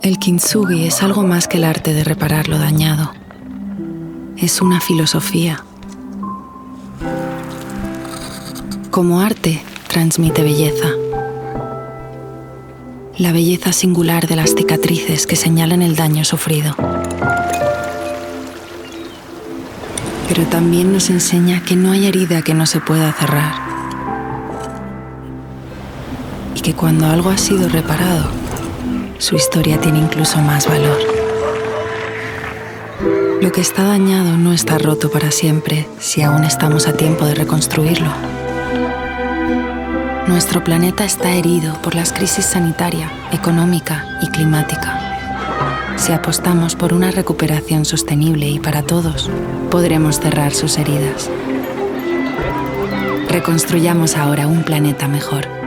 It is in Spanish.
El kintsugi es algo más que el arte de reparar lo dañado. Es una filosofía. Como arte, transmite belleza. La belleza singular de las cicatrices que señalan el daño sufrido. Pero también nos enseña que no hay herida que no se pueda cerrar. Y que cuando algo ha sido reparado, su historia tiene incluso más valor. Lo que está dañado no está roto para siempre si aún estamos a tiempo de reconstruirlo. Nuestro planeta está herido por las crisis sanitaria, económica y climática. Si apostamos por una recuperación sostenible y para todos, podremos cerrar sus heridas. Reconstruyamos ahora un planeta mejor.